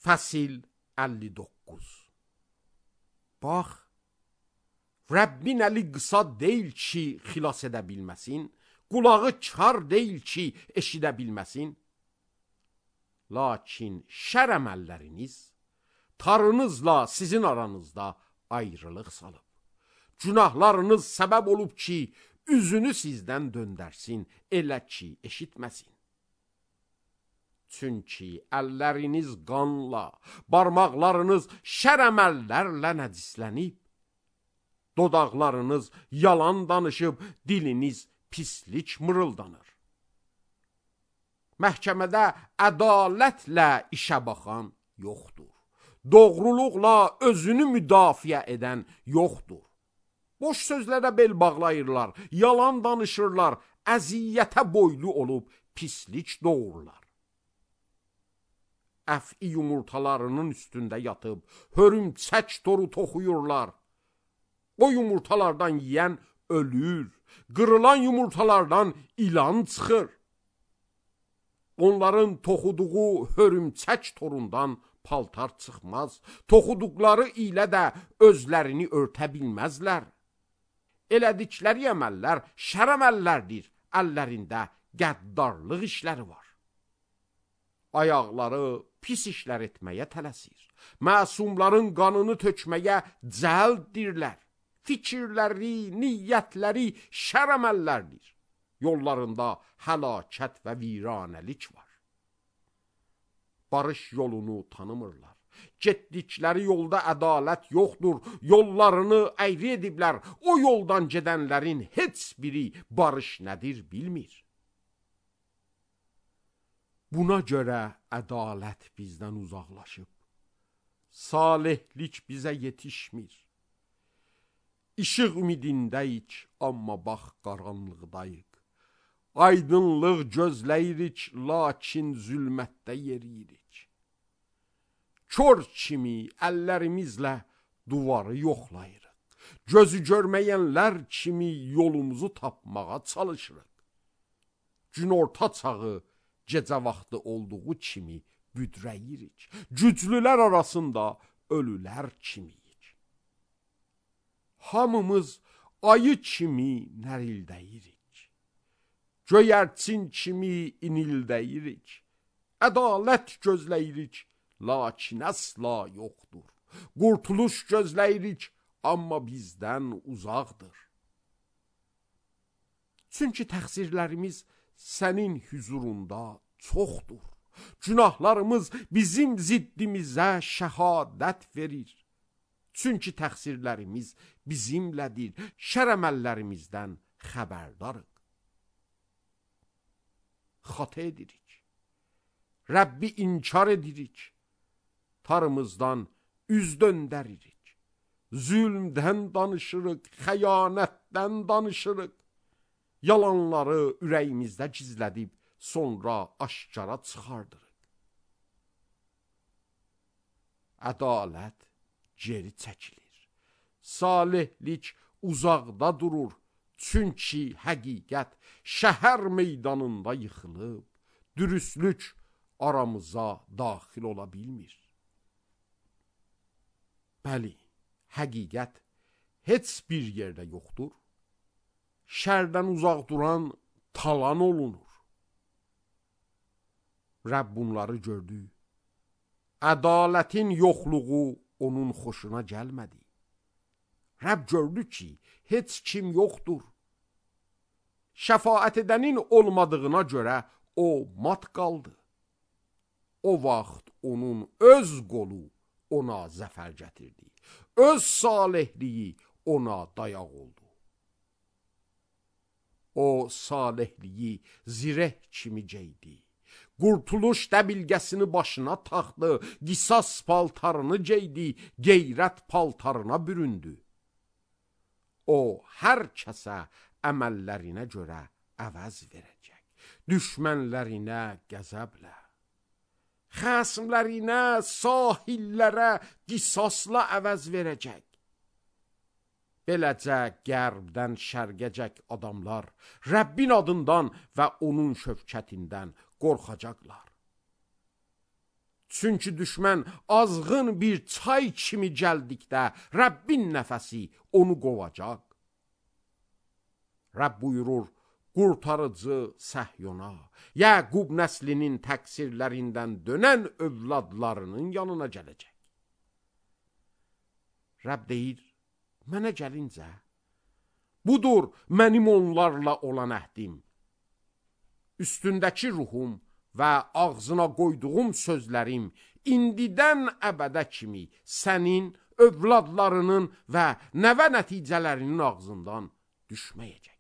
Fəsil 59. Bax, Rəbbin əli qısa deyil ki, xilas edə bilməsin, qulağı kar deyil ki, eşidə bilməsin. Lakin şər əməlləriniz tarınızla sizin aranızda ayrılıq salıb. Günahlarınız səbəb olub ki, üzünü sizdən döndərsin, elə ki, eşitməsin. Çünki əlləriniz qanla, barmaqlarınız şər əməllərlə nəcislənib. Dodaqlarınız yalan danışıb, diliniz pislik mırıldanır. Məhkəmədə ədalətlə işə baxan yoxdur. Doğruluqla özünü müdafiə edən yoxdur. Boş sözlərə bel bağlayırlar, yalan danışırlar, əziyyətə boylu olub pislik doğurlar. Əfi yumurtalarının üstündə yatıb, hörümçək toru toxuyurlar. O yumurtalardan yiyən ölür, qırılan yumurtalardan ilan çıxır. Onların toxuduğu hörümçək torundan paltar çıxmaz, toxuduqları ilə də özlərini örtə bilməzlər. Elədikləri əməllər şər əməllərdir, əllərində qəddarlıq işləri var. Ayaqları pis işlər etməyə tələsir, məsumların qanını tökməyə cəlddirlər. Fikirləri, niyyətləri şər əməllərdir. Yollarında həlakət və viranəlik var. Barış yolunu tanımırlar. Getdikləri yolda ədalət yoxdur. Yollarını əyri ediblər. O yoldan gedənlərin heç biri barış nədir bilmir. Buna görə ədalət bizdən uzaqlaşıb. Salihlik bizə yetişmir. İşıq ümidindəyik, amma bax qaranlıqdayıq. Aydınlıq gözləyirik, lakin zülmətdə yeriyirik. Kör kimi əllərimizlə duvarı yoxlayırıq. Gözü görməyənlər kimi yolumuzu tapmağa çalışırıq. Günorta çağı gecə vaxtı olduğu kimi büdrəyirik. Güclülər arasında ölülər kimiyik. Hamımız ayı kimi nərildəyirik. Göyərçin kimi inildəyirik. Ədalət gözləyirik, lakin əsla yoxdur. Qurtuluş gözləyirik, amma bizdən uzaqdır. Çünki təqsirlərimiz sənin hüzurunda çoxdur. Günahlarımız bizim ziddimizə şəhadət verir. Çünki təqsirlərimiz bizimlədir, şər əməllərimizdən xəbərdarıq. Xata edirik, Rəbbi inkar edirik, tarımızdan üz döndəririk, zülmdən danışırıq, xəyanətdən danışırıq, yalanları ürəyimizdə gizlədib, sonra aşkara çıxardırıq. Ədalət geri çəkilir, salihlik uzaqda durur, çünki həqiqət şəhər meydanında yıxılıb, dürüstlük aramıza daxil ola bilmir. Bəli, həqiqət heç bir yerdə yoxdur. Şərdən uzaq duran talan olunur. Rəbb bunları gördü. Ədalətin yoxluğu onun xoşuna gəlmədi. Rəbb gördü ki, heç kim yoxdur. Şəfaət edənin olmadığına görə o mat qaldı. O vaxt onun öz qolu ona zəfər gətirdi. Öz salihliyi ona dayaq oldu. O salihliyi zireh kimi geydi. Qurtuluş dəbilgəsini başına taxdı, qisas paltarını geydi, qeyrət paltarına büründü. O, hər kəsə əməllərinə görə əvəz verəcək, düşmənlərinə qəzəblə, xəsmlərinə, sahillərə qisasla əvəz verəcək. Beləcə qərbdən şərqəcək adamlar Rəbbin adından və onun şövkətindən qorxacaqlar. Çünki düşmən azğın bir çay kimi gəldikdə Rəbbin nəfəsi onu qovacaq. Rəbb buyurur, qurtarıcı Səhyona, Yəqub nəslinin təqsirlərindən dönən övladlarının yanına gələcək. Rəbb deyir, mənə gəlincə, budur mənim onlarla olan əhdim. Üstündəki ruhum və ağzına qoyduğum sözlərim indidən əbədə kimi sənin, övladlarının və nəvə nəticələrinin ağzından düşməyəcək.